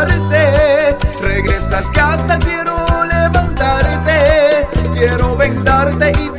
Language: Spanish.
besarte. Regresa a casa, quiero levantarte, quiero vendarte y